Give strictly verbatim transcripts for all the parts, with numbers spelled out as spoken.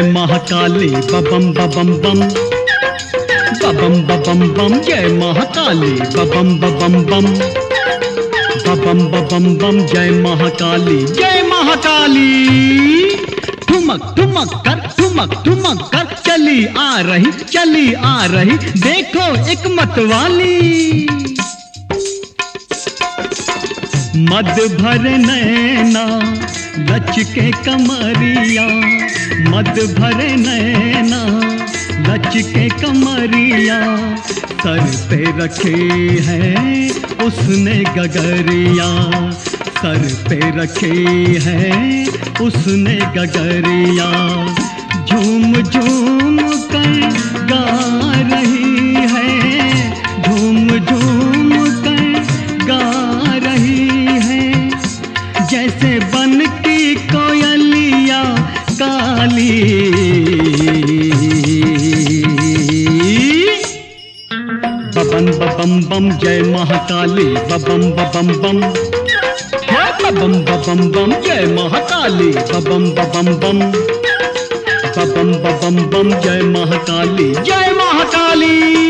महाकाली बबम बबम बम, बबम बबम बम जय महाकाली बबम बबम बम, बबम बबम बम जय महाकाली जय महाकाली। ठुमक ठुमक कर ठुमक ठुमक कर चली आ रही चली आ रही देखो एक मतवाली। मद भर नैना लचके कमरिया, मद भर नैना लचके कमरिया, सर पे रखे हैं उसने गगरिया, सर पे रखे हैं उसने गगरिया। झूम झूम कर गा रही है, झूम झूम कर गा रही है, जैसे बन की कोयलिया काली। बबम बबम बम जय महाकाली बबम बबम बम, बबम बबम बम जय महाकाली बबम बबम बम, बबम बबम बम जय महाकाली जय महाकाली।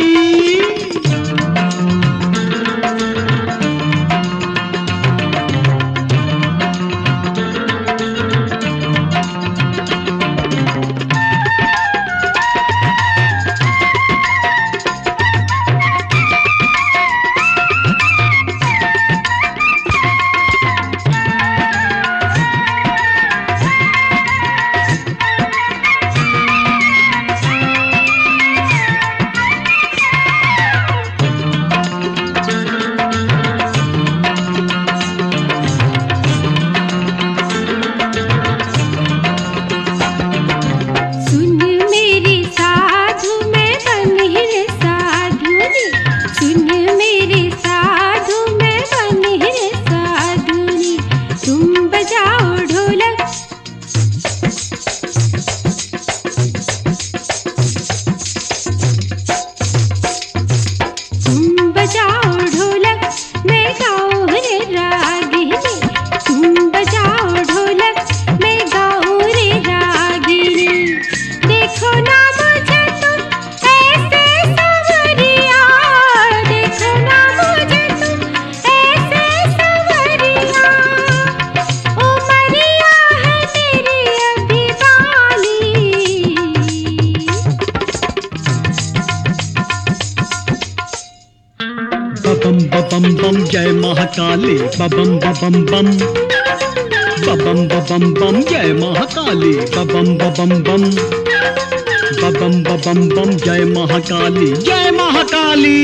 बबम बबम बम जय महाकाली बबम बबम बम, बबम बबम बम जय महाकाली बबम बबम बम, बबम बबम बम जय महाकाली जय महाकाली।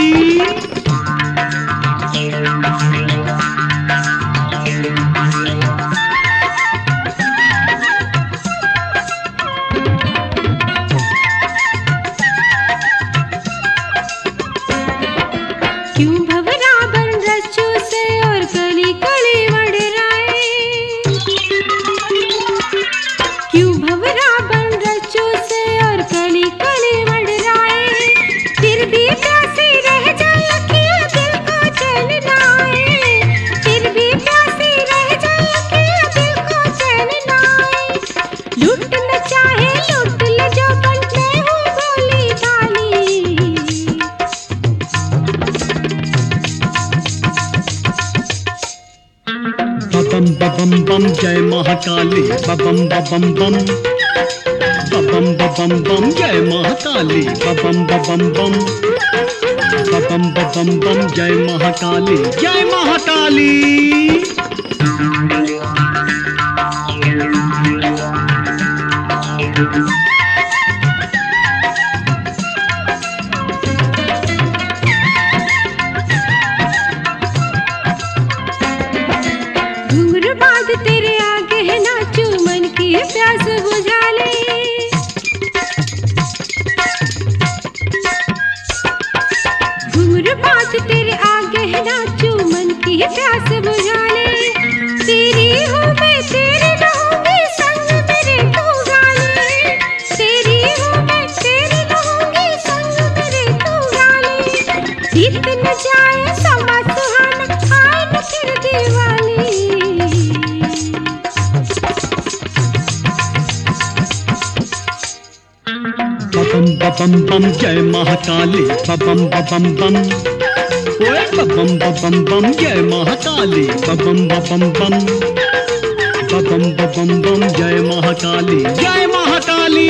क्यों भंवरा बन रज्जू से और कली कली मंडराए, क्यों भंवरा बन रज्जू से और कली कली मंडराए, फिर भी प्यासी रह जाए अखियाँ दिल को चैन ना आए, फिर भी प्यासी रह जाए अखियाँ दिल को चैन ना आए। लूट न चाहे लूट ले जो बनते हूँ भोली भाली। बबम बबम बम जय महाकाली बबम बबम बम, बबम बबम बम जय महाकाली बबम बबम बम, बबम बबम बम जय महाकाली जय महाकाली। घुंघरू बांध तेरे आगे है नाचू मन की प्यास बुझा ले, घुंघरू बांध तेरे आगे है नाचू मन की प्यास बुझा ले। तेरी हूँ मैं तेरे न होंगी संग मेरे तू गा ले, तेरी हूँ मैं तेरे न होंगी संग मेरे तू गा ले। बीत न जाए समा सुहाना आए न फिर दीवानी। बम बम जय महाकाली बम बम बम ओए बम बम बम जय महाकाली बम बम बम बम बम बम जय महाकाली जय महाकाली।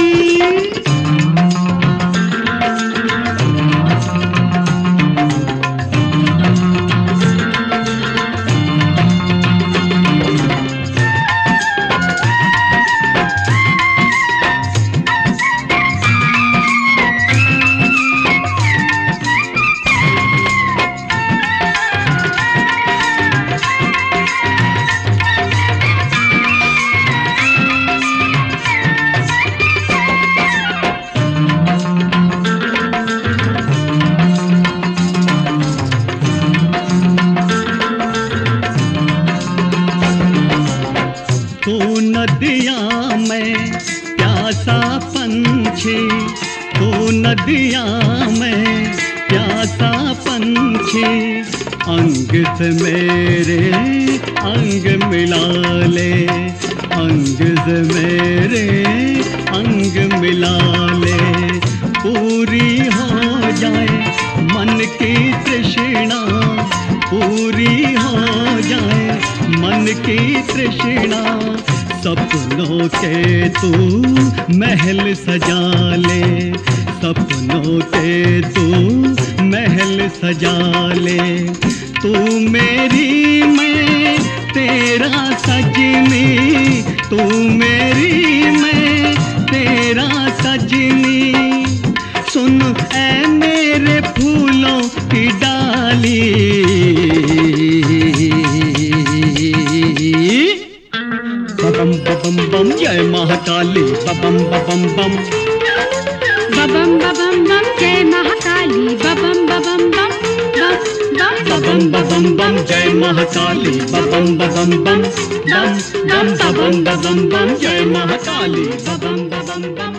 तू नदिया में प्यासा पंछी, तू नदिया में प्यासा पंछी, अंग से मेरे अंग मिला ले, अंग से मेरे अंग मिला ले, पूरी हो जाए मन की तृष्णा, पूरी हो जाए मन की तृष्णा, सपनों के तू महल सजा ले, सपनों के तू महल सजा ले, तू मेरी मैं तेरा सजनी, तू मेरी मैं तेरा सजनी, सुन ऐ मेरे फूलों की डाली, बम बम बम जय महाकाली बम बम बम बबम बबम बम जय महाकाली बबम बबम बम बम बम बम बम जय महाकाली बम बम बम बम बम बम बम बम जय महाकाली बम बम बम।